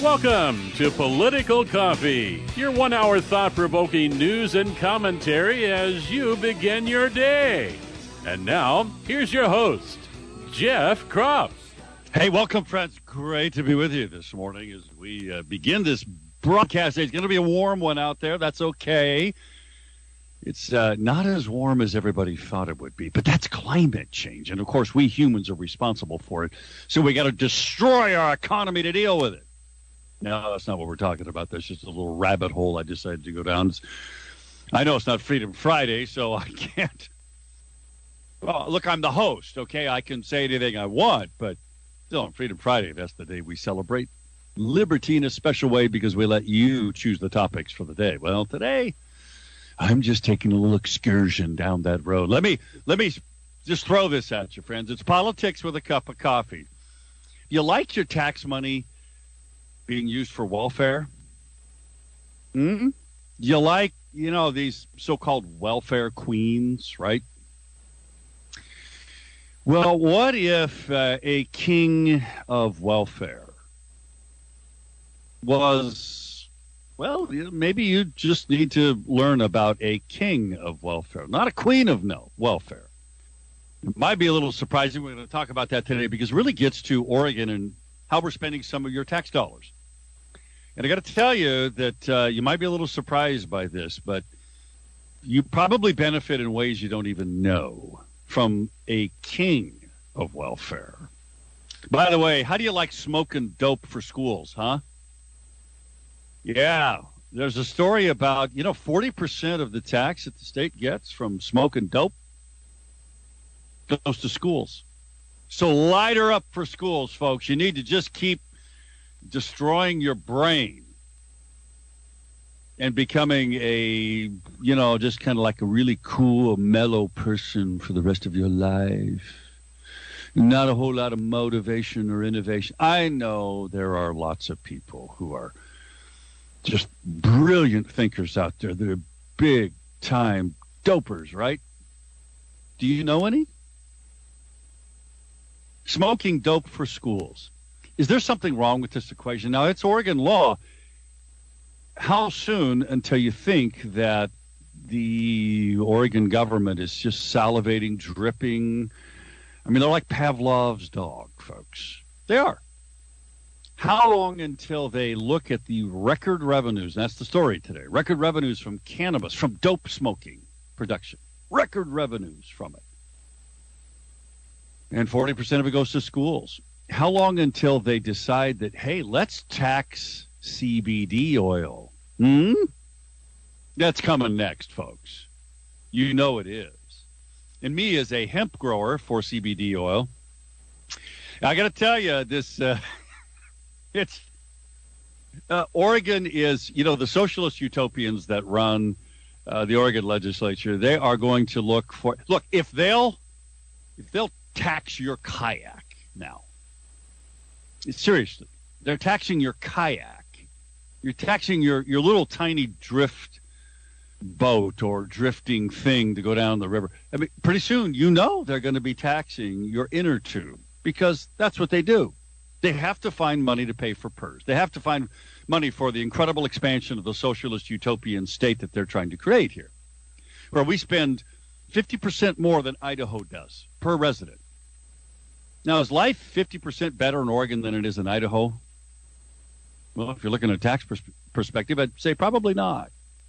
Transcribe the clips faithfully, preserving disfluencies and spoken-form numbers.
Welcome to Political Coffee, your one-hour thought-provoking news and commentary as you begin your day. And now, here's your host, Jeff Kropf. Hey, welcome, friends. Great to be with you this morning as we uh, begin this broadcast. It's going to be a warm one out there. That's okay. It's uh, not as warm as everybody thought it would be, but that's climate change. And, of course, we humans are responsible for it. So we got to destroy our economy to deal with it. No, that's not what we're talking about. That's just a little rabbit hole I decided to go down. It's, I know it's not Freedom Friday, so I can't. Well, look, I'm the host, okay? I can say anything I want, but still on Freedom Friday, that's the day we celebrate liberty in a special way because we let you choose the topics for the day. Well, today, I'm just taking a little excursion down that road. Let me let me just throw this at you, friends. It's politics with a cup of coffee. You like your tax money being used for welfare? Mm-hmm. You like, you know, these so-called welfare queens, right? Well, what if uh, a king of welfare was, well, maybe you just need to learn about a king of welfare, not a queen of no welfare. It might be a little surprising. We're going to talk about that today because it really gets to Oregon and how we're spending some of your tax dollars. And I got to tell you that uh, you might be a little surprised by this, but you probably benefit in ways you don't even know from a king of welfare. By the way, how do you like smoking dope for schools, huh? Yeah, there's a story about, you know, forty percent of the tax that the state gets from smoking dope goes to schools. So light her up for schools, folks. You need to just keep destroying your brain and becoming a, you know, just kind of like a really cool, mellow person for the rest of your life. Not a whole lot of motivation or innovation. I know there are lots of people who are just brilliant thinkers out there. They're big-time dopers, right? Do you know any? Smoking dope for schools. Is there something wrong with this equation? Now, it's Oregon law. How soon until you think that the Oregon government is just salivating, dripping? I mean, they're like Pavlov's dog, folks. They are. How long until they look at the record revenues? That's the story today. Record revenues from cannabis, from dope smoking production. Record revenues from it. And forty percent of it goes to schools. How long until they decide that, hey, let's tax C B D oil? Hmm? That's coming next, folks. You know it is. And me as a hemp grower for C B D oil, I got to tell you, this, uh, it's, uh, Oregon is, you know, the socialist utopians that run uh, the Oregon legislature, they are going to look for, look, if they'll, if they'll tax your kayak now, seriously, they're taxing your kayak. You're taxing your, your little tiny drift boat or drifting thing to go down the river. I mean, pretty soon, you know they're going to be taxing your inner tube because that's what they do. They have to find money to pay for P E R S. They have to find money for the incredible expansion of the socialist utopian state that they're trying to create here, where we spend fifty percent more than Idaho does per resident. Now, is life fifty percent better in Oregon than it is in Idaho? Well, if you're looking at a tax pers- perspective, I'd say probably not.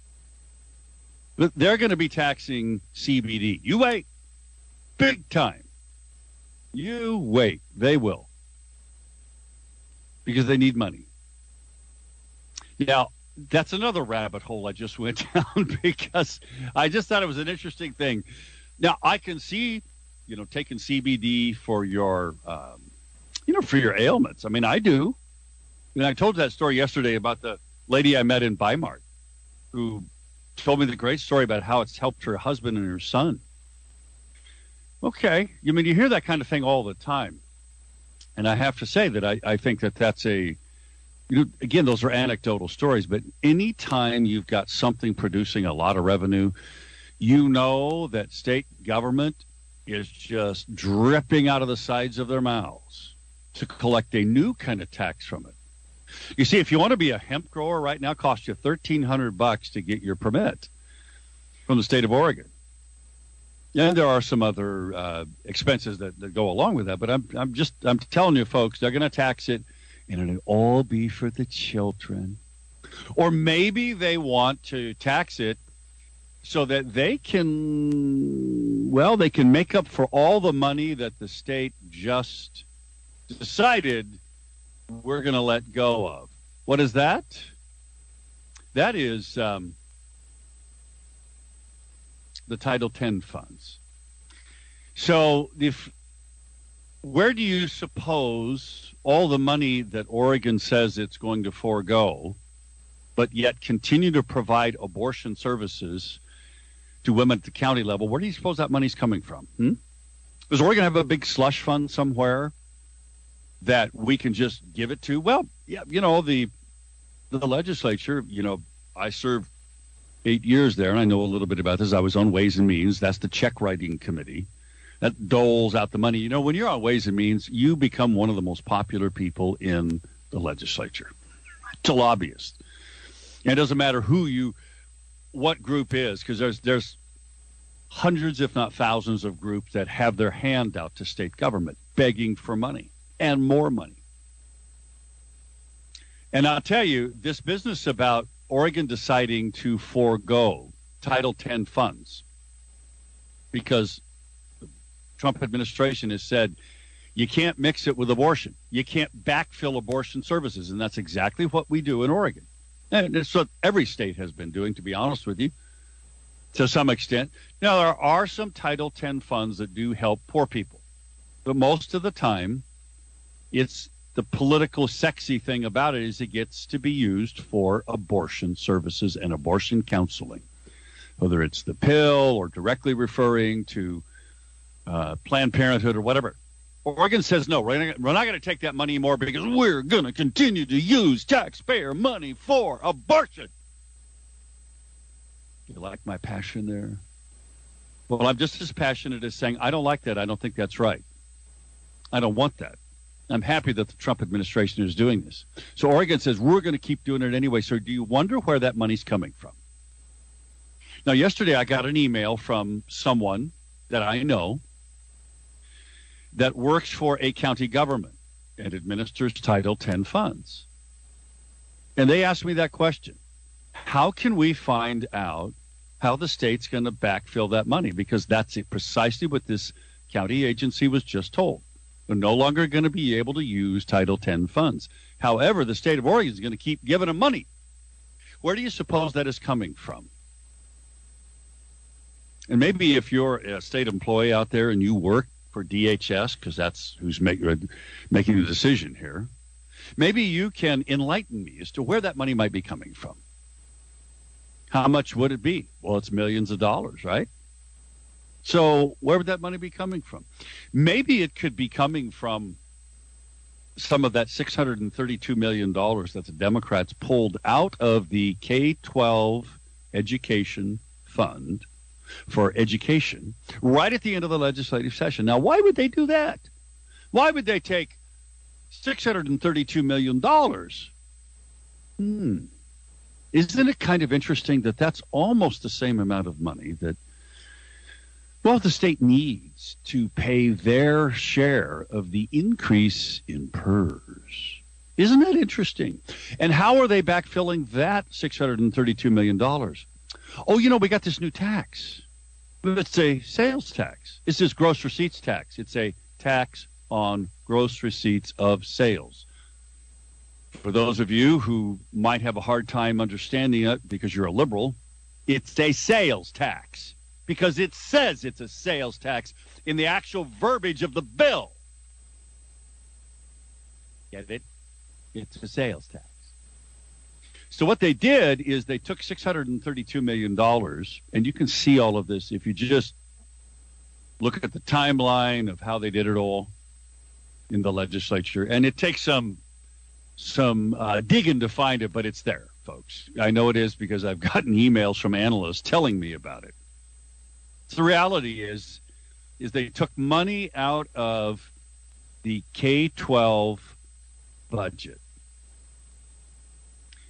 But they're going to be taxing C B D. You wait. Big time. You wait. They will. Because they need money. Now, that's another rabbit hole I just went down because I just thought it was an interesting thing. Now, I can see, you know, taking C B D for your, um, you know, for your ailments. I mean, I do. And I told that story yesterday about the lady I met in Weimar who told me the great story about how it's helped her husband and her son. Okay. I mean, you hear that kind of thing all the time. And I have to say that I, I think that that's a, you know, again, those are anecdotal stories, but anytime you've got something producing a lot of revenue, you know that state government is just dripping out of the sides of their mouths to collect a new kind of tax from it. You see, if you want to be a hemp grower right now, it costs you thirteen hundred bucks to get your permit from the state of Oregon. And there are some other uh, expenses that, that go along with that. But I'm I'm just I'm telling you, folks, they're going to tax it, and it'll all be for the children. Or maybe they want to tax it so that they can, well, they can make up for all the money that the state just decided we're going to let go of. What is that? That is um, the Title ten funds. So if where do you suppose all the money that Oregon says it's going to forego, but yet continue to provide abortion services to women at the county level, where do you suppose that money's coming from? Hmm? Does Oregon have a big slush fund somewhere that we can just give it to? Well, yeah, you know, the the legislature, you know, I served eight years there, and I know a little bit about this. I was on Ways and Means. That's the check writing committee that doles out the money. You know, when you're on Ways and Means, you become one of the most popular people in the legislature to lobbyists. And it doesn't matter who you, what group is, because there's there's hundreds, if not thousands, of groups that have their hand out to state government begging for money and more money. And I'll tell you, this business about Oregon deciding to forego Title ten funds because the Trump administration has said you can't mix it with abortion. You can't backfill abortion services, and that's exactly what we do in Oregon. And it's what every state has been doing, to be honest with you, to some extent. Now, there are some Title ten funds that do help poor people, but most of the time, it's the political sexy thing about it is it gets to be used for abortion services and abortion counseling, whether it's the pill or directly referring to uh, Planned Parenthood or whatever. Oregon says, no, we're not, we're not going to take that money anymore because we're going to continue to use taxpayer money for abortion. You like my passion there? Well, I'm just as passionate as saying, I don't like that. I don't think that's right. I don't want that. I'm happy that the Trump administration is doing this. So Oregon says, we're going to keep doing it anyway. So do you wonder where that money's coming from? Now, yesterday I got an email from someone that I know that works for a county government and administers Title ten funds. And they asked me that question. How can we find out how the state's going to backfill that money? Because that's it, precisely what this county agency was just told. They're no longer going to be able to use Title ten funds. However, the state of Oregon is going to keep giving them money. Where do you suppose that is coming from? And maybe if you're a state employee out there and you work for D H S, because that's who's make, making the decision here, maybe you can enlighten me as to where that money might be coming from. How much would it be? Well, it's millions of dollars, right? So where would that money be coming from? Maybe it could be coming from some of that six hundred thirty-two million dollars that the Democrats pulled out of the K twelve education fund for education right at the end of the legislative session. Now, why would they do that? Why would they take six hundred thirty-two million dollars? Hmm. Isn't it kind of interesting that that's almost the same amount of money that, well, the state needs to pay their share of the increase in P E R S? Isn't that interesting? And how are they backfilling that six hundred thirty-two million dollars? Oh, you know, we got this new tax. It's a sales tax. It's this gross receipts tax. It's a tax on gross receipts of sales. For those of you who might have a hard time understanding it because you're a liberal, it's a sales tax because it says it's a sales tax in the actual verbiage of the bill. Get it? It's a sales tax. So what they did is they took six hundred thirty-two million dollars, and you can see all of this if you just look at the timeline of how they did it all in the legislature. And it takes some some uh, digging to find it, but it's there, folks. I know it is because I've gotten emails from analysts telling me about it. So the reality is, is they took money out of the K twelve budget.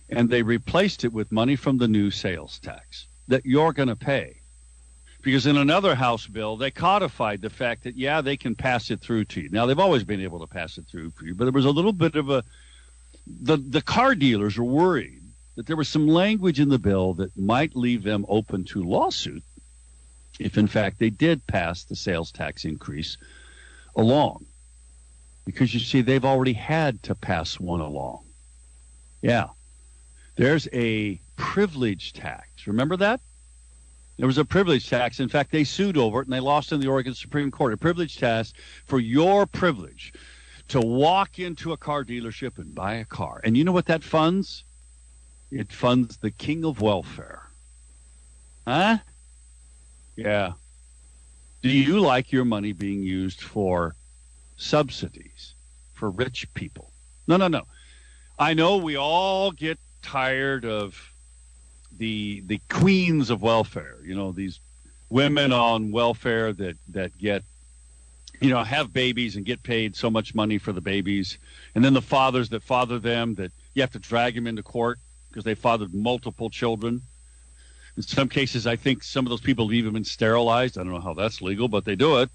and they replaced it with money from the new sales tax that you're going to pay. Because in another House bill, they codified the fact that, yeah, they can pass it through to you. Now, they've always been able to pass it through for you, but there was a little bit of a the, – the car dealers are worried that there was some language in the bill that might leave them open to lawsuit if, in fact, they did pass the sales tax increase along. Because, you see, they've already had to pass one along. Yeah. There's a privilege tax. Remember that? There was a privilege tax. In fact, they sued over it, and they lost in the Oregon Supreme Court. A privilege tax for your privilege to walk into a car dealership and buy a car. And you know what that funds? It funds the king of welfare. Huh? Yeah. Do you like your money being used for subsidies for rich people? No, no, no. I know we all get tired of the the queens of welfare, you know, these women on welfare that, that get, you know, have babies and get paid so much money for the babies. And then the fathers that father them, that you have to drag them into court because they fathered multiple children. In some cases, I think some of those people leave them been sterilized. I don't know how that's legal, but they do it.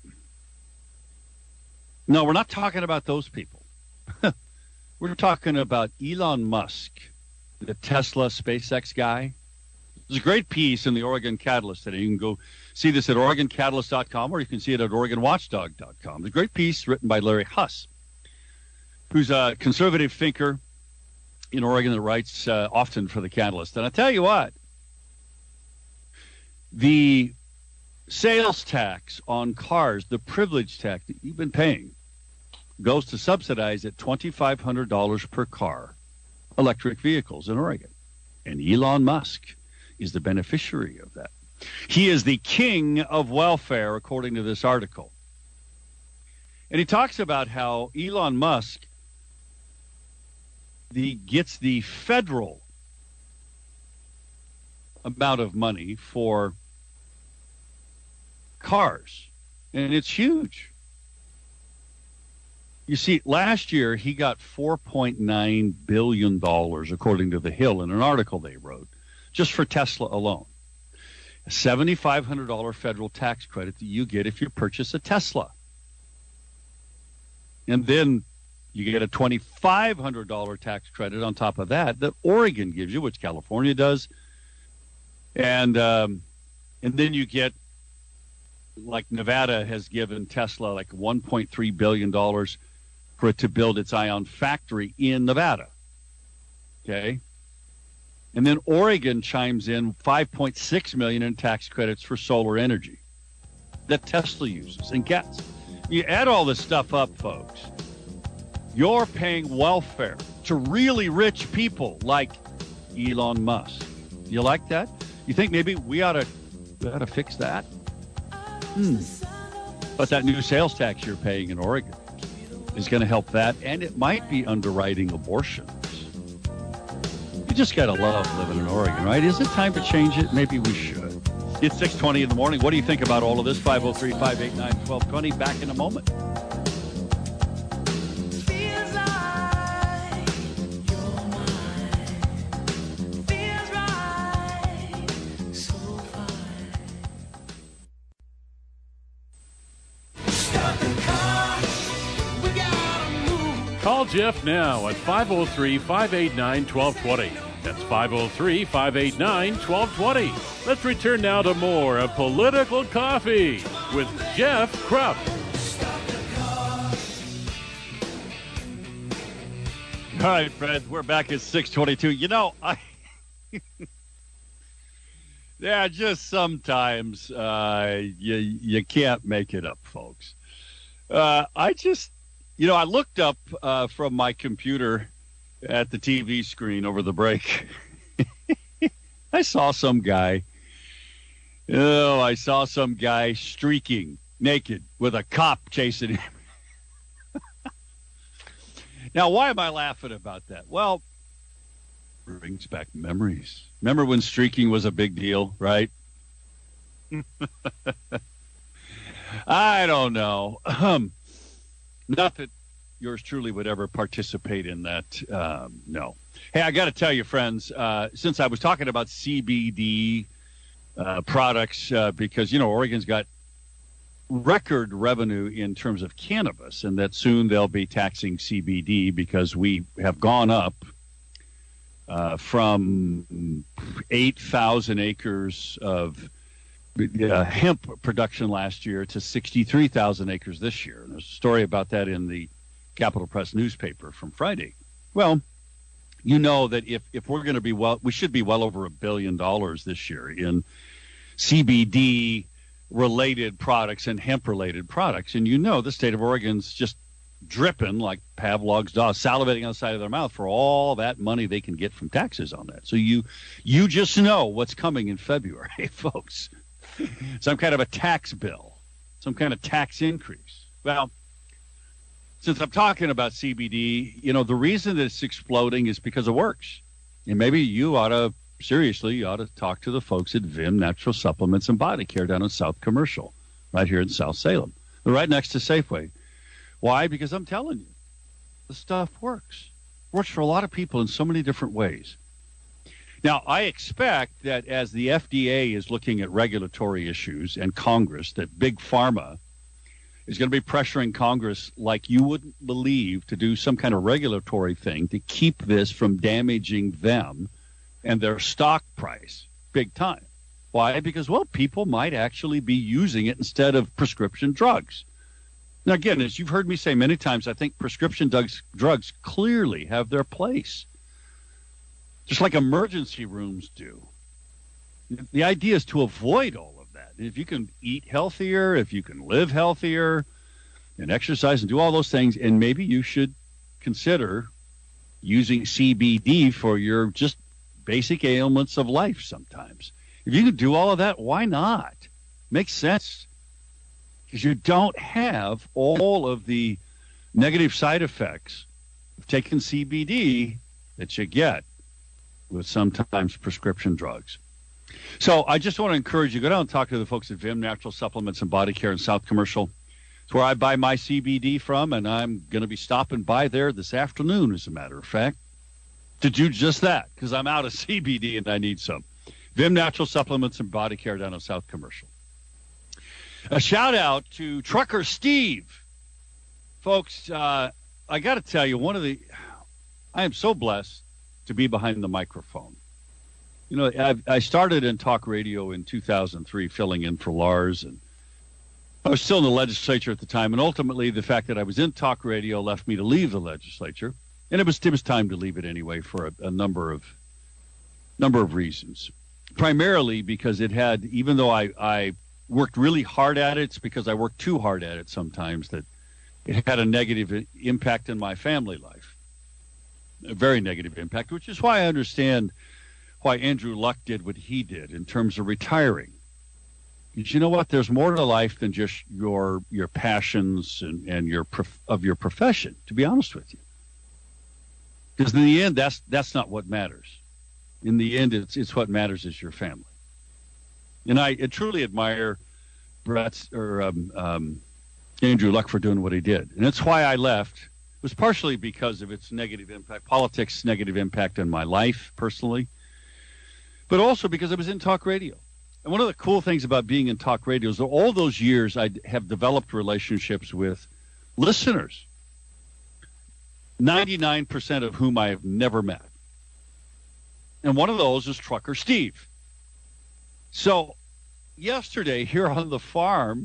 No, we're not talking about those people. We're talking about Elon Musk, the Tesla SpaceX guy. There's a great piece in the Oregon Catalyst today. You can go see this at Oregon Catalyst dot com, or you can see it at Oregon Watchdog dot com. There's a great piece written by Larry Huss, who's a conservative thinker in Oregon that writes uh, often for the Catalyst. And I tell you what, the sales tax on cars, the privilege tax that you've been paying, goes to subsidize at twenty-five hundred dollars per car electric vehicles in Oregon. And Elon Musk is the beneficiary of that. He is the king of welfare, according to this article. And he talks about how Elon Musk the, gets the federal amount of money for cars. And it's huge. You see, last year he got four point nine billion dollars, according to The Hill, in an article they wrote, just for Tesla alone. A seven thousand five hundred dollars federal tax credit that you get if you purchase a Tesla. And then you get a two thousand five hundred dollars tax credit on top of that that Oregon gives you, which California does. And um, and then you get, like Nevada has given Tesla like one point three billion dollars for it to build its ion factory in Nevada. Okay? And then Oregon chimes in five point six million dollars in tax credits for solar energy that Tesla uses and gets. You add all this stuff up, folks, you're paying welfare to really rich people like Elon Musk. You like that? You think maybe we ought to, we ought to fix that? Hmm. But that new sales tax you're paying in Oregon is going to help that, and it might be underwriting abortions. You just got to love living in Oregon, right? Is it time to change it? Maybe we should. It's six twenty in the morning. What do you think about all of this? five oh three, five eight nine, one two two zero. Back in a moment. Call Jeff now at five oh three, five eight nine, one two two zero. That's five oh three, five eight nine, one two two zero. Let's return now to more of Political Coffee with Jeff Krupp. All right, friends, we're back at six twenty-two. You know, I yeah, just sometimes uh, you you can't make it up, folks. Uh, I just, you know, I looked up uh, from my computer at the T V screen over the break. I saw some guy. Oh, I saw some guy streaking naked with a cop chasing him. Now, why am I laughing about that? Well, it brings back memories. Remember when streaking was a big deal, right? I don't know. Um, nothing. yours truly would ever participate in that. Um, no. Hey, I got to tell you, friends, uh, since I was talking about C B D uh, products, uh, because, you know, Oregon's got record revenue in terms of cannabis, and that soon they'll be taxing C B D because we have gone up uh, from eight thousand acres of uh, hemp production last year to sixty-three thousand acres this year. And there's a story about that in the Capital Press newspaper from Friday. Well, you know that if, if we're going to be well, we should be well over a billion dollars this year in C B D related products and hemp related products. And you know, the state of Oregon's just dripping like Pavlov's dog, salivating on the side of their mouth for all that money they can get from taxes on that. So you, you just know what's coming in February, folks. Some kind of a tax bill, some kind of tax increase. Well, since I'm talking about C B D, you know, the reason that it's exploding is because it works. And maybe you ought to, seriously, you ought to talk to the folks at Vim Natural Supplements and Body Care down in South Commercial, right here in South Salem. They're right next to Safeway. Why? Because I'm telling you, the stuff works. Works for a lot of people in so many different ways. Now, I expect that as the F D A is looking at regulatory issues and Congress, that Big Pharma is going to be pressuring Congress like you wouldn't believe to do some kind of regulatory thing to keep this from damaging them and their stock price big time. Why? Because, well, people might actually be using it instead of prescription drugs. Now, again, as you've heard me say many times, I think prescription drugs, drugs clearly have their place, just like emergency rooms do. The idea is to avoid all of that. If you can eat healthier, if you can live healthier and exercise and do all those things, and maybe you should consider using C B D for your just basic ailments of life sometimes. If you can do all of that, why not? Makes sense. Because you don't have all of the negative side effects of taking C B D that you get with sometimes prescription drugs. So I just want to encourage you, go down and talk to the folks at Vim Natural Supplements and Body Care in South Commercial. It's where I buy my C B D from, and I'm going to be stopping by there this afternoon, as a matter of fact, to do just that, because I'm out of C B D and I need some. Vim Natural Supplements and Body Care down in South Commercial. A shout out to Trucker Steve. Folks, uh, I got to tell you, one of the, I am so blessed to be behind the microphone. You know, I, I started in talk radio in two thousand three, filling in for Lars, and I was still in the legislature at the time, and ultimately the fact that I was in talk radio left me to leave the legislature, and it was it was time to leave it anyway for a, a number of number of reasons. Primarily because it had, even though I, I worked really hard at it, it's because I worked too hard at it sometimes that it had a negative impact in my family life, a very negative impact, which is why I understand why Andrew Luck did what he did in terms of retiring. Because you know what? There's more to life than just your your passions and, and your prof, of your profession, to be honest with you. Because in the end, that's that's not what matters. In the end, it's it's what matters is your family. And I, I truly admire Brett's or um, um, Andrew Luck for doing what he did. And that's why I left. It was partially because of its negative impact, politics' negative impact on my life personally, but also because I was in talk radio. And one of the cool things about being in talk radio is that all those years I have developed relationships with listeners, ninety-nine percent of whom I have never met. And one of those is Trucker Steve. So yesterday here on the farm,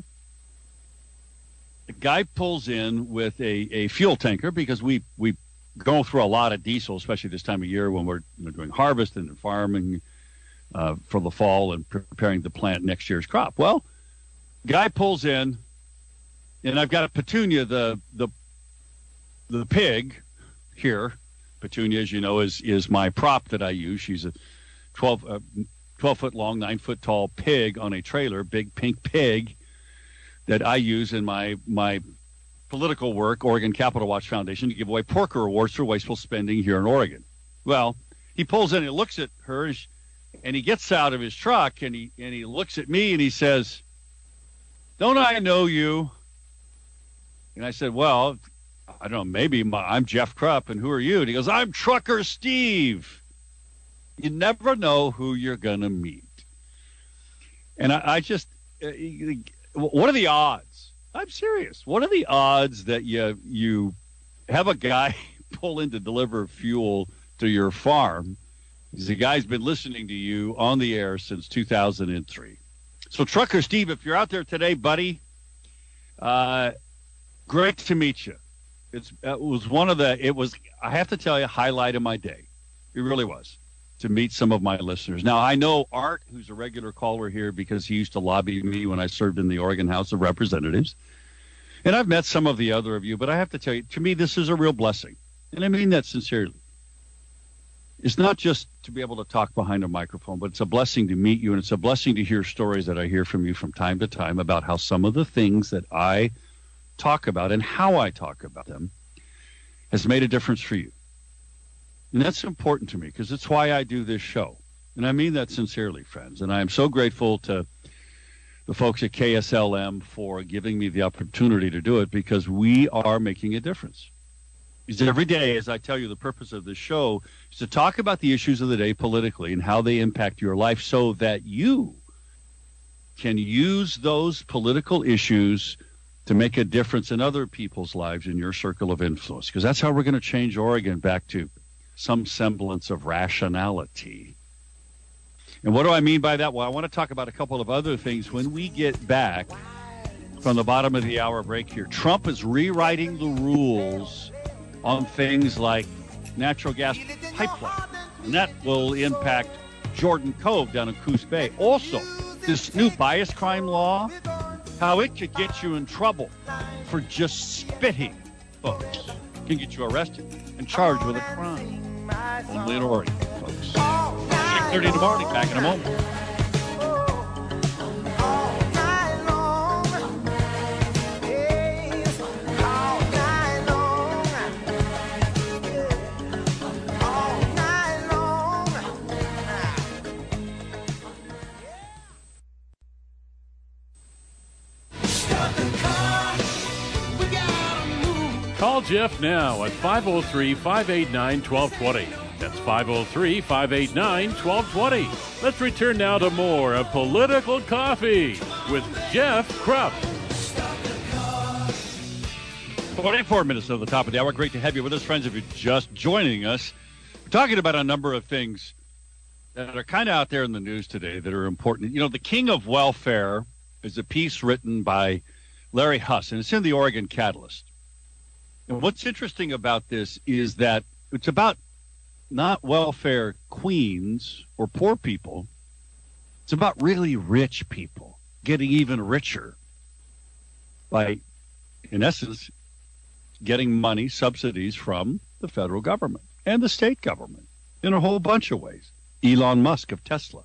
the guy pulls in with a, a fuel tanker because we, we go through a lot of diesel, especially this time of year when we're, we're doing harvest and farming uh, for the fall and preparing to plant next year's crop. Well, guy pulls in, and I've got a Petunia, the the the pig here. Petunia, as you know, is is my prop that I use. She's a twelve, uh, twelve foot long, nine foot tall pig on a trailer, big pink pig that I use in my my political work, Oregon Capital Watch Foundation, to give away Porker Awards for wasteful spending here in Oregon. Well, he pulls in, he looks at her, and he gets out of his truck, and he and he looks at me, and he says, "Don't I know you?" And I said, "Well, I don't know, maybe my, I'm Jeff Krupp, and who are you? And he goes, I'm Trucker Steve. You never know who you're going to meet. And I, I just, uh, what are the odds? I'm serious. What are the odds that you you have a guy pull in to deliver fuel to your farm? The guy's been listening to you on the air since two thousand three. So, Trucker Steve, if you're out there today, buddy, uh, great to meet you. It's, it was one of the, it was, I have to tell you, highlight of my day. It really was, to meet some of my listeners. Now, I know Art, who's a regular caller here because he used to lobby me when I served in the Oregon House of Representatives. And I've met some of the other of you, but I have to tell you, to me, this is a real blessing. And I mean that sincerely. It's not just to be able to talk behind a microphone, but it's a blessing to meet you, and it's a blessing to hear stories that I hear from you from time to time about how some of the things that I talk about and how I talk about them has made a difference for you. And that's important to me because it's why I do this show. And I mean that sincerely, friends. And I am so grateful to the folks at K S L M for giving me the opportunity to do it because we are making a difference. Because every day, as I tell you, the purpose of this show is to talk about the issues of the day politically and how they impact your life so that you can use those political issues to make a difference in other people's lives in your circle of influence. Because that's how we're going to change Oregon back to some semblance of rationality. And what do I mean by that? Well, I want to talk about a couple of other things when we get back from the bottom of the hour break here. Trump is rewriting the rules on things like natural gas pipeline, and that will impact Jordan Cove down in Coos Bay. Also, this new bias crime law, how it could get you in trouble for just spitting, folks, can get you arrested and charged with a crime. Only in Oregon, folks. six thirty in the morning, back in a moment. Call Jeff now at five oh three, five eight nine, one two two zero. That's five oh three, five eight nine, one two two zero. Let's return now to more of Political Coffee with Jeff Krupp. twenty-four minutes to the top of the hour. Great to have you with us, friends. If you're just joining us, we're talking about a number of things that are kind of out there in the news today that are important. You know, The King of Welfare is a piece written by Larry Huss, and it's in the Oregon Catalyst. And what's interesting about this is that it's about not welfare queens or poor people. It's about really rich people getting even richer by, in essence, getting money, subsidies from the federal government and the state government in a whole bunch of ways. Elon Musk of Tesla.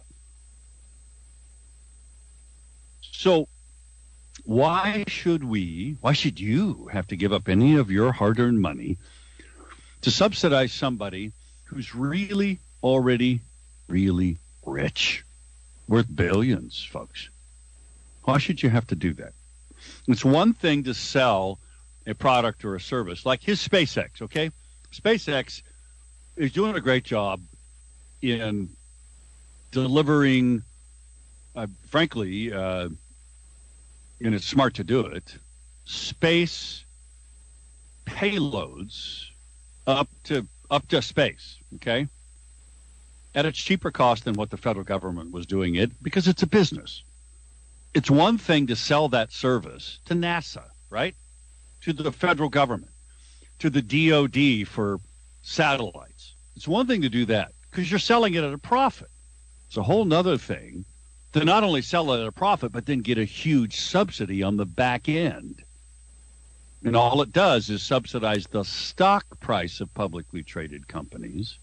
So why should we, why should you have to give up any of your hard-earned money to subsidize somebody who's really already really rich, worth billions, folks? Why should you have to do that? It's one thing to sell a product or a service like his SpaceX, okay? SpaceX is doing a great job in delivering, uh, frankly, uh, and it's smart to do it, space payloads up to up to space, okay, at a cheaper cost than what the federal government was doing it because it's a business. It's one thing to sell that service to NASA, right, to the federal government, to the D O D for satellites. It's one thing to do that because you're selling it at a profit. It's a whole nother thing to not only sell it at a profit, but then get a huge subsidy on the back end. And all it does is subsidize the stock price of publicly traded companies,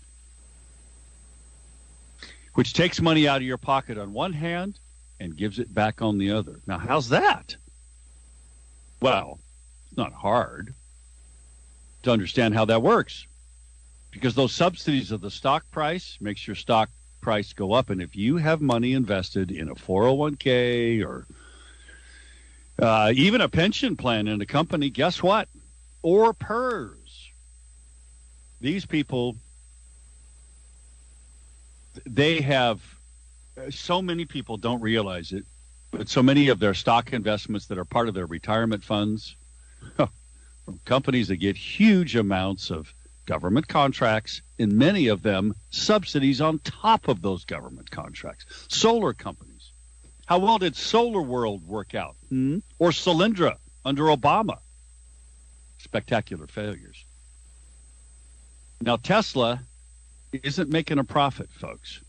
which takes money out of your pocket on one hand and gives it back on the other. Now, how's that? Well, it's not hard to understand how that works, because those subsidies of the stock price makes your stock price go up. And if you have money invested in a four oh one k or uh, even a pension plan in a company, guess what? or P E R S. These people, they have, so many people don't realize it, but so many of their stock investments that are part of their retirement funds from companies that get huge amounts of government contracts, and many of them subsidies on top of those government contracts. Solar companies. How well did Solar World work out? Hmm? Or Solyndra under Obama? Spectacular failures. Now, Tesla isn't making a profit, folks.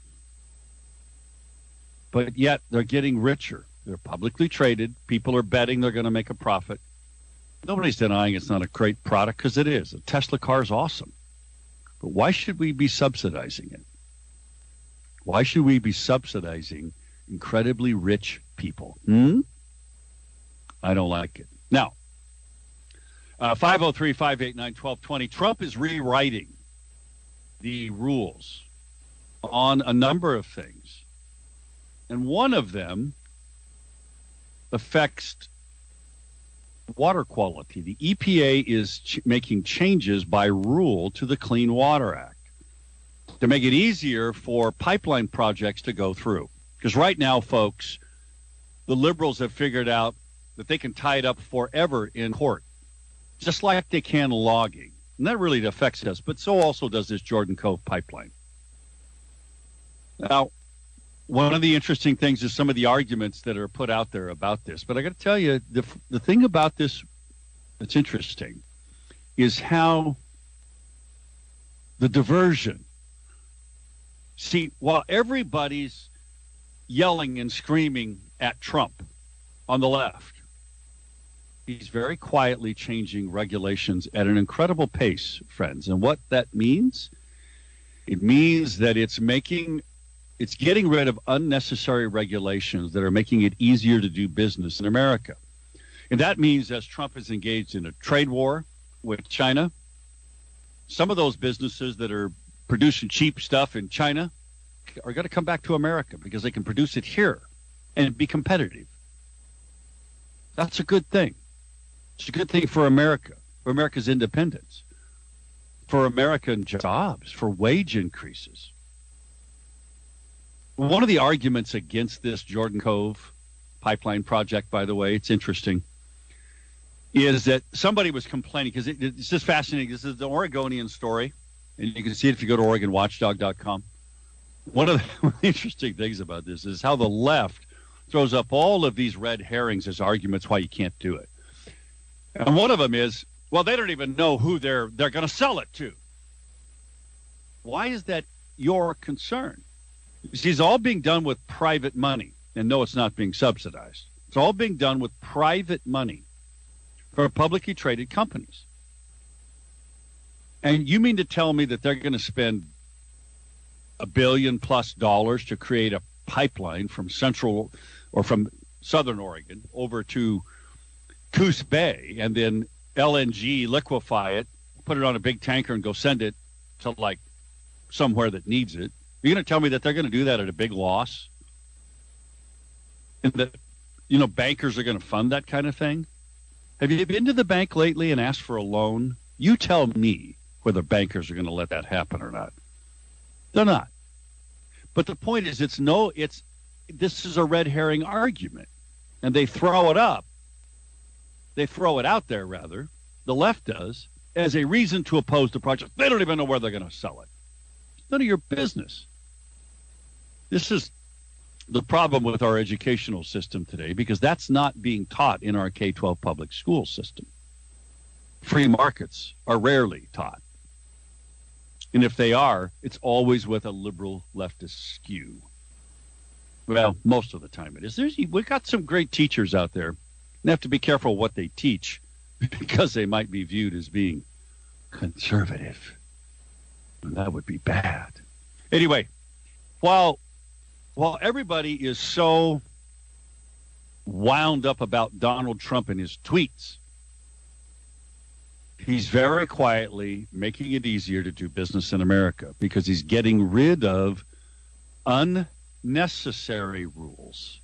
But yet they're getting richer. They're publicly traded. People are betting they're going to make a profit. Nobody's denying it's not a great product, because it is. A Tesla car is awesome. But why should we be subsidizing it? Why should we be subsidizing incredibly rich people? Hmm? I don't like it. Now, uh, five oh three, five eight nine, one two two zero. Trump is rewriting the rules on a number of things. And one of them affects water quality. The E P A is ch- making changes by rule to the Clean Water Act to make it easier for pipeline projects to go through. Because right now, folks, the liberals have figured out that they can tie it up forever in court, just like they can logging. And that really affects us, but so also does this Jordan Cove pipeline. Now, one of the interesting things is some of the arguments that are put out there about this. But I got to tell you, the the thing about this that's interesting is how the diversion. See, while everybody's yelling and screaming at Trump on the left, he's very quietly changing regulations at an incredible pace, friends. And what that means, it means that it's making It's getting rid of unnecessary regulations that are making it easier to do business in America. And that means as Trump is engaged in a trade war with China, some of those businesses that are producing cheap stuff in China are going to come back to America because they can produce it here and be competitive. That's a good thing. It's a good thing for America, for America's independence, for American jobs, for wage increases. One of the arguments against this Jordan Cove pipeline project, by the way, it's interesting, is that somebody was complaining, because it, it's just fascinating. This is the Oregonian story, and you can see it if you go to Oregon Watchdog dot com. One of the interesting things about this is how the left throws up all of these red herrings as arguments why you can't do it. And one of them is, well, they don't even know who they're they're going to sell it to. Why is that your concern? You see, it's all being done with private money. And no, it's not being subsidized. It's all being done with private money for publicly traded companies. And you mean to tell me that they're going to spend a billion plus dollars to create a pipeline from central or from southern Oregon over to Coos Bay and then L N G liquefy it, put it on a big tanker and go send it to like somewhere that needs it? You're going to tell me that they're going to do that at a big loss? And that, you know, bankers are going to fund that kind of thing? Have you been to the bank lately and asked for a loan? You tell me whether bankers are going to let that happen or not. They're not. But the point is, it's no, it's, this is a red herring argument. And they throw it up. They throw it out there, rather. The left does, as a reason to oppose the project. They don't even know where they're going to sell it. It's none of your business. This is the problem with our educational system today, because that's not being taught in our K twelve public school system. Free markets are rarely taught. And if they are, it's always with a liberal leftist skew. Well, most of the time it is. There's, we've got some great teachers out there. You have to be careful what they teach, because they might be viewed as being conservative. And that would be bad. Anyway, while while everybody is so wound up about Donald Trump and his tweets, he's very quietly making it easier to do business in America, because he's getting rid of unnecessary rules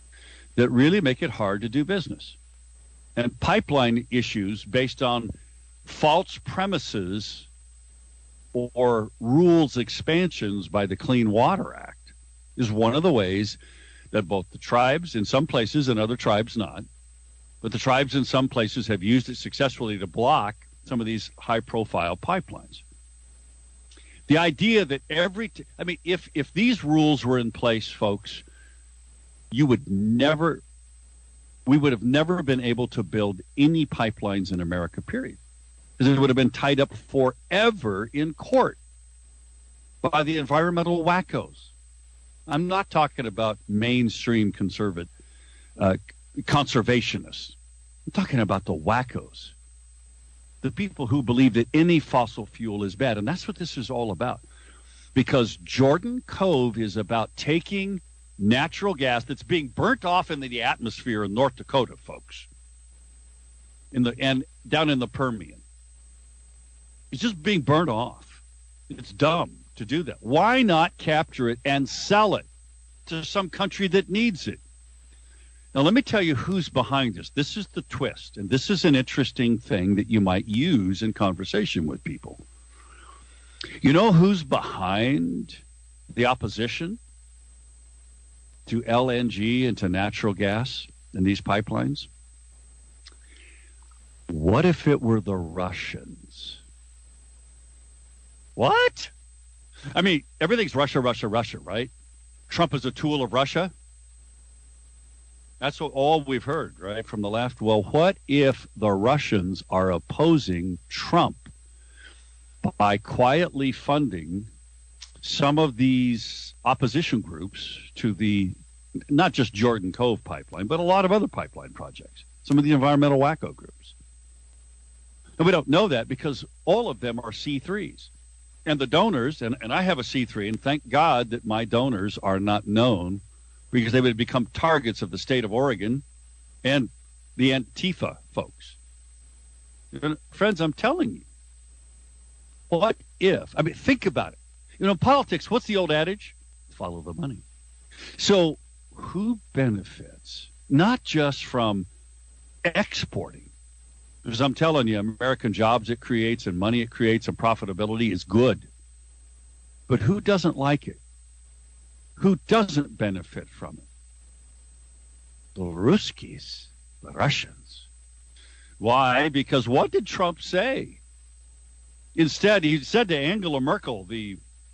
that really make it hard to do business. And pipeline issues based on false premises or rules expansions by the Clean Water Act is one of the ways that both the tribes in some places and other tribes not, but the tribes in some places have used it successfully to block some of these high-profile pipelines. The idea that every, t- I mean, if if these rules were in place, folks, you would never, we would have never been able to build any pipelines in America, period. Because it would have been tied up forever in court by the environmental wackos. I'm not talking about mainstream conservative uh, conservationists. I'm talking about the wackos, the people who believe that any fossil fuel is bad. And that's what this is all about. Because Jordan Cove is about taking natural gas that's being burnt off into the atmosphere in North Dakota, folks, in the and down in the Permian. It's just being burnt off. It's dumb to do that. Why not capture it and sell it to some country that needs it? Now, let me tell you who's behind this. This is the twist, and this is an interesting thing that you might use in conversation with people. You know who's behind the opposition to L N G and to natural gas and these pipelines? What if it were the Russians? What? I mean, everything's Russia, Russia, Russia, right? Trump is a tool of Russia. That's what, all we've heard, right, from the left. Well, what if the Russians are opposing Trump by quietly funding some of these opposition groups to the, not just Jordan Cove pipeline, but a lot of other pipeline projects, some of the environmental wacko groups? And we don't know that because all of them are C threes. And the donors, and, and I have a C three, and thank God that my donors are not known because they would become targets of the state of Oregon and the Antifa folks. And friends, I'm telling you, what if, I mean, think about it. You know, politics, what's the old adage? Follow the money. So who benefits not just from exporting? Because I'm telling you, American jobs it creates and money it creates and profitability is good. But who doesn't like it? Who doesn't benefit from it? The Ruskies, the Russians. Why? Because what did Trump say? Instead, he said to Angela Merkel, the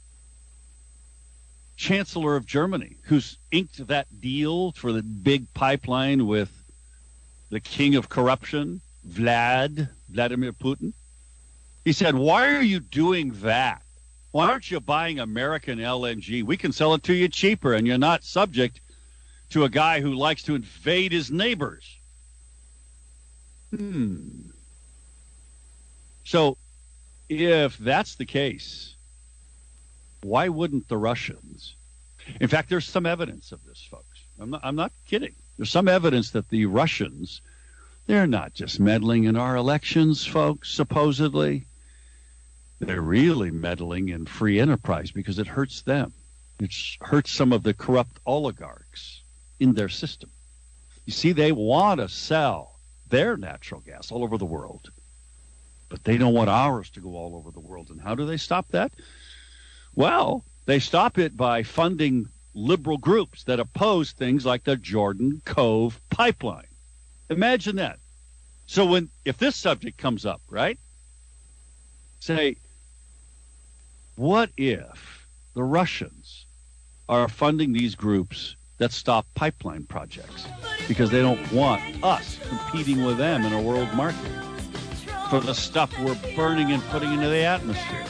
Chancellor of Germany, who's inked that deal for the big pipeline with the king of corruption, Vlad, Vladimir Putin. He said, why are you doing that? Why aren't you buying American L N G? We can sell it to you cheaper, and you're not subject to a guy who likes to invade his neighbors. Hmm. So if that's the case, why wouldn't the Russians? In fact, there's some evidence of this, folks. I'm not, I'm not kidding. There's some evidence that the Russians, they're not just meddling in our elections, folks, supposedly. They're really meddling in free enterprise because it hurts them. It hurts some of the corrupt oligarchs in their system. You see, they want to sell their natural gas all over the world, but they don't want ours to go all over the world. And how do they stop that? Well, they stop it by funding liberal groups that oppose things like the Jordan Cove pipeline. Imagine that. So when if this subject comes up, right, say, what if the Russians are funding these groups that stop pipeline projects because they don't want us competing with them in a world market for the stuff we're burning and putting into the atmosphere?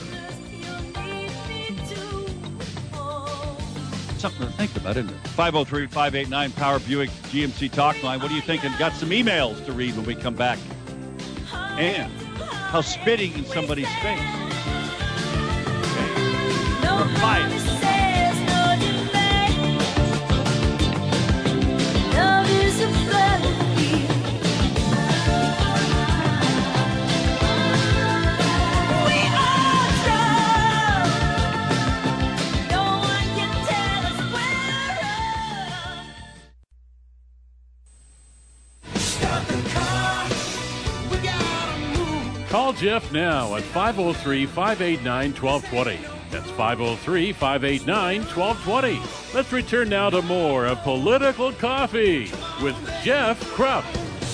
Something to think about, isn't it? five oh three, five eight nine, Power Buick G M C Talk Line. What are you thinking? Got some emails to read when we come back. And how spitting in somebody's face. Okay. Or fire. Call Jeff now at five oh three, five eight nine, one two two zero. That's five oh three, five eight nine, one two two zero. Let's return now to more of Political Coffee with Jeff Krupp.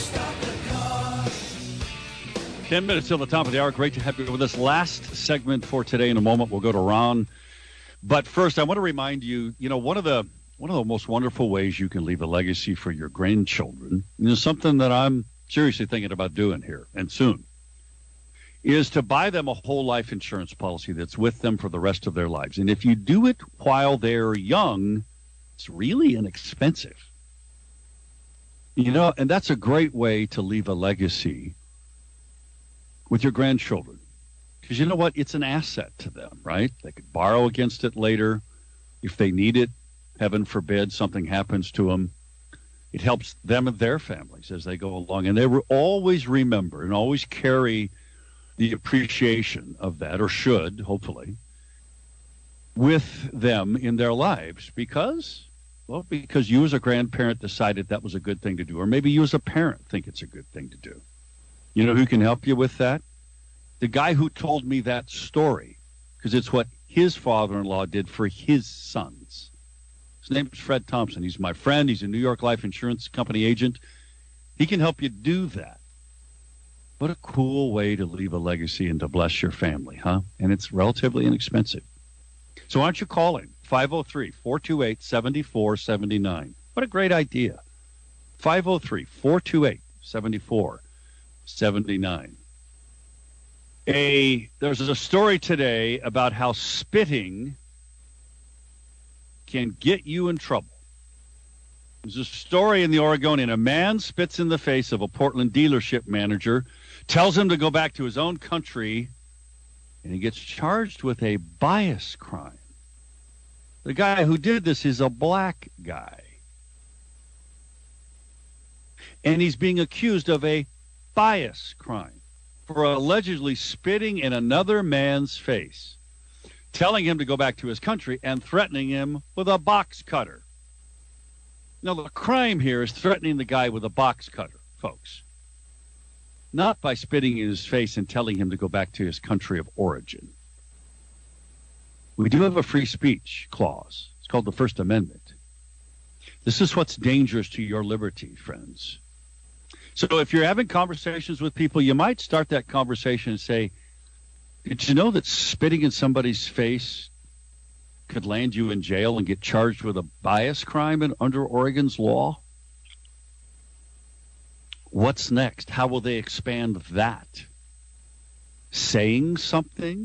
Ten minutes till the top of the hour. Great to have you with us. Last segment for today. In a moment, we'll go to Ron. But first, I want to remind you, you know, one of the one of the most wonderful ways you can leave a legacy for your grandchildren, you know, something that I'm seriously thinking about doing here and soon, is to buy them a whole life insurance policy that's with them for the rest of their lives. And if you do it while they're young, it's really inexpensive. You know, and that's a great way to leave a legacy with your grandchildren. Because you know what? It's an asset to them, right? They could borrow against it later. If they need it, heaven forbid, something happens to them. It helps them and their families as they go along. And they will always remember and always carry the appreciation of that, or should, hopefully, with them in their lives. Because, well, because you as a grandparent decided that was a good thing to do. Or maybe you as a parent think it's a good thing to do. You know who can help you with that? The guy who told me that story, because it's what his father-in-law did for his sons. His name is Fred Thompson. He's my friend. He's a New York Life Insurance Company agent. He can help you do that. What a cool way to leave a legacy and to bless your family, huh? And it's relatively inexpensive. So why don't you call him? five oh three, four two eight, seven four seven nine. What a great idea. five oh three, four two eight, seven four seven nine. A, there's a story today about how spitting can get you in trouble. There's a story in the Oregonian. A man spits in the face of a Portland dealership manager, tells him to go back to his own country, and he gets charged with a bias crime. The guy who did this is a black guy. And he's being accused of a bias crime for allegedly spitting in another man's face, telling him to go back to his country, and threatening him with a box cutter. Now, the crime here is threatening the guy with a box cutter, folks. Not by spitting in his face and telling him to go back to his country of origin. We do have a free speech clause. It's called the First Amendment. This is what's dangerous to your liberty, friends. So if you're having conversations with people, you might start that conversation and say, did you know that spitting in somebody's face could land you in jail and get charged with a bias crime in, under Oregon's law? What's next? How will they expand that? Saying something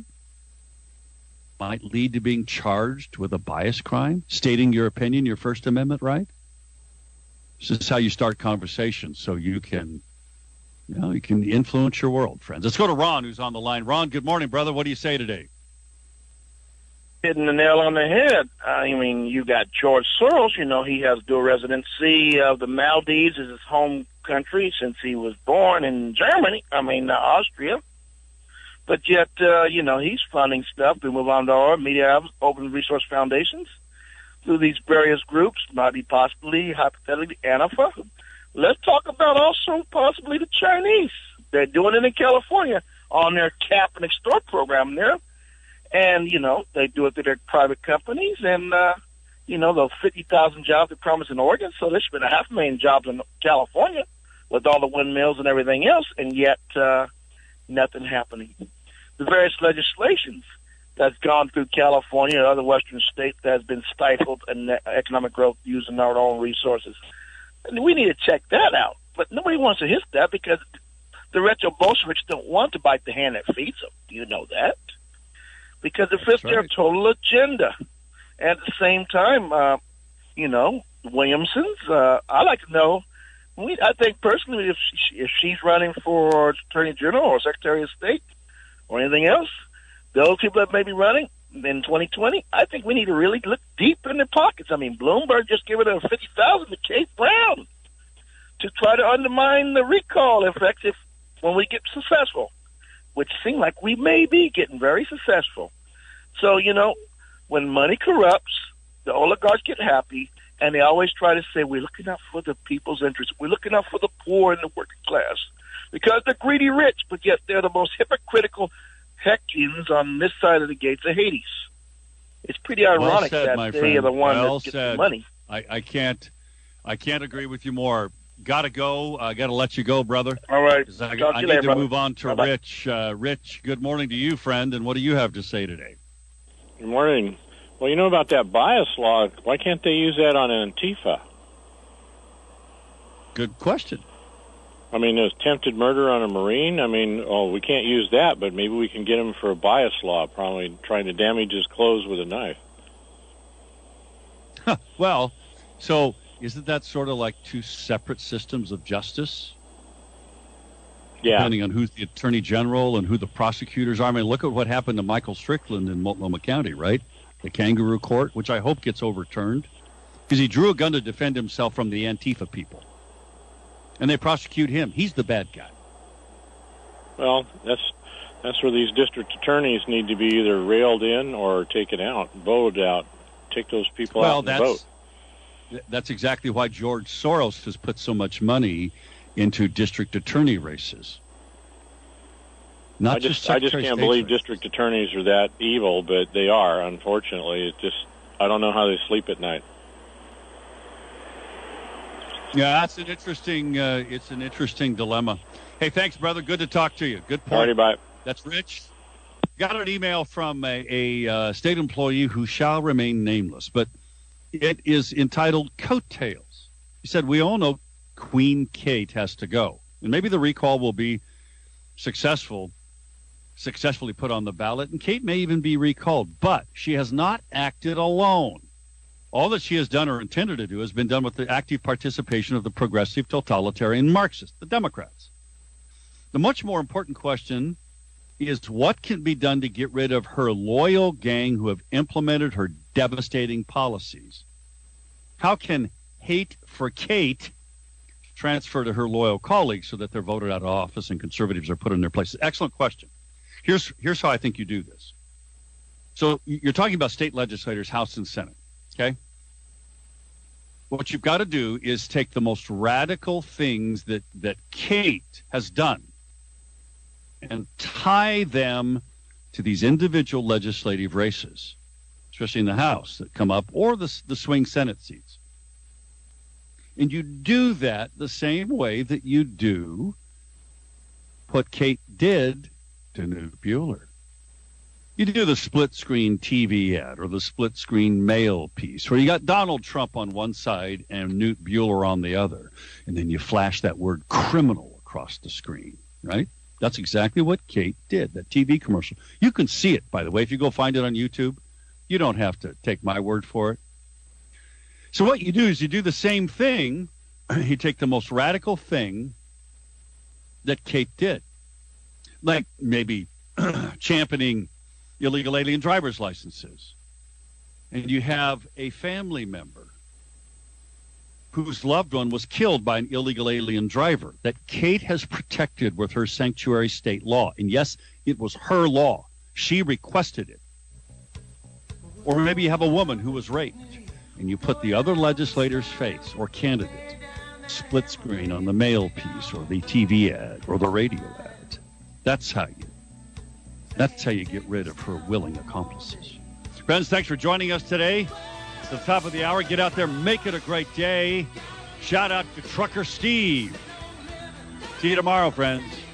might lead to being charged with a bias crime? Stating your opinion, your First Amendment right? This is how you start conversations, so you can, you know, you can influence your world, friends. Let's go to Ron, who's on the line. Ron, good morning, brother. What do you say today? Hitting the nail on the head. I mean, you got George Soros. You know, he has dual residency of the Maldives as his home country since he was born in Germany. I mean, uh, Austria. But yet, uh, you know, he's funding stuff. We move on to our Media Open Resource Foundations through these various groups, maybe possibly, hypothetically, Antifa. Let's talk about also possibly the Chinese. They're doing it in California on their cap and extort program there. And, you know, they do it through their private companies. And, uh, you know, those fifty thousand jobs they promised in Oregon. So there should be a half a million jobs in California with all the windmills and everything else. And yet, uh, nothing happening. The various legislations that's gone through California and other western states that has been stifled in economic growth using our own resources. And we need to check that out. But nobody wants to hit that because the retro Bolsheviks don't want to bite the hand that feeds them. Do you know that? Because it fits right. Their total agenda. At the same time, uh, you know, Williamson's, uh, I like to know, we, I think personally, if, she, if she's running for Attorney General or Secretary of State or anything else, those people that may be running in twenty twenty, I think we need to really look deep in their pockets. I mean, Bloomberg just gave it a fifty thousand to Kate Brown to try to undermine the recall effects if when we get successful, which seem like we may be getting very successful. So, you know, when money corrupts, the oligarchs get happy, and they always try to say, we're looking out for the people's interests. We're looking out for the poor and the working class. because they're greedy rich, but yet they're the most hypocritical Heckians on this side of the gates of Hades. It's pretty ironic well said, that my they friend. are the one well that gets said. the money. I, I can't, I can't agree with you more. Got to go. I got to let you go, brother. All right. I, Talk I to you need later, to brother. move on to Bye-bye. Rich. Uh, Rich, good morning to you, friend. And what do you have to say today? Good morning. Well, you know about that bias law. Why can't they use that on Antifa? Good question. I mean, there's attempted murder on a Marine. I mean, oh, we can't use that, but maybe we can get him for a bias law, probably trying to damage his clothes with a knife. Huh. Well, so isn't that sort of like two separate systems of justice? Yeah. Depending on who's the attorney general and who the prosecutors are. I mean, look at what happened to Michael Strickland in Multnomah County, right? The kangaroo court, which I hope gets overturned, because he drew a gun to defend himself from the Antifa people. And they prosecute him. He's the bad guy. Well, that's that's where these district attorneys need to be either railed in or taken out, voted out. Take those people well, out and that's, vote. That's exactly why George Soros has put so much money into district attorney races. Not I just, just I just Secretary of can't State's believe races. district attorneys are that evil, but they are. Unfortunately, it's just I don't know how they sleep at night. Yeah, that's an interesting. Uh, it's an interesting dilemma. Hey, thanks, brother. Good to talk to you. Good point. Alrighty, bye. That's Rich. Got an email from a, a uh, state employee who shall remain nameless, but it is entitled Coattails. He said, "We all know Queen Kate has to go, and maybe the recall will be successful, successfully put on the ballot, and Kate may even be recalled. But she has not acted alone. All that she has done or intended to do has been done with the active participation of the progressive totalitarian Marxists, the Democrats. The much more important question is what can be done to get rid of her loyal gang who have implemented her devastating policies? How can hate for Kate transfer to her loyal colleagues so that they're voted out of office and conservatives are put in their places?" Excellent question. Here's, here's how I think you do this. So you're talking about state legislators, House and Senate, okay? What you've got to do is take the most radical things that, that Kate has done and tie them to these individual legislative races, especially in the House that come up, or the, the swing Senate seats. And you do that the same way that you do what Kate did to Newt Buehler. You do the split-screen T V ad or the split-screen mail piece where you got Donald Trump on one side and Newt Buehler on the other, and then you flash that word criminal across the screen, right? That's exactly what Kate did, that T V commercial. You can see it, by the way. If you go find it on YouTube, you don't have to take my word for it. So what you do is you do the same thing. You take the most radical thing that Kate did, like maybe championing illegal alien driver's licenses. And you have a family member whose loved one was killed by an illegal alien driver that Kate has protected with her sanctuary state law. And yes, it was her law. She requested it. Or maybe you have a woman who was raped, and you put the other legislator's face or candidate split screen on the mail piece or the T V ad or the radio ad. That's how you That's how you get rid of her willing accomplices. Friends, thanks for joining us today. At the top of the hour, get out there, make it a great day. Shout out to Trucker Steve. See you tomorrow, friends.